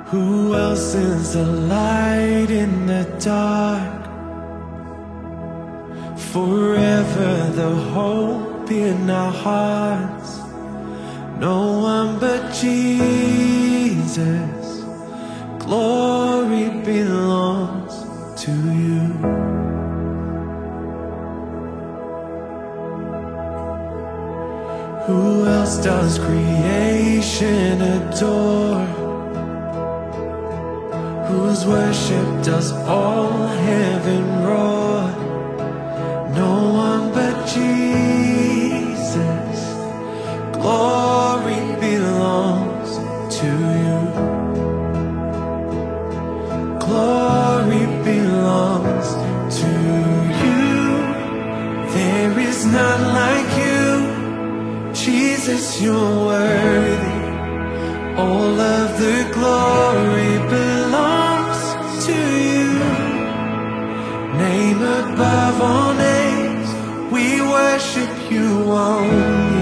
Who else is a light in the dark? Forever the hope in our hearts. No one but Jesus. Glory belongs to you. Who else does creation adore? Whose worship does all heaven roar? No one but Jesus. Glory belongs to you. Glory belongs to you. There is none like you. Jesus, you're worthy. All of the glory belongs to you. Name above all names, we worship you only.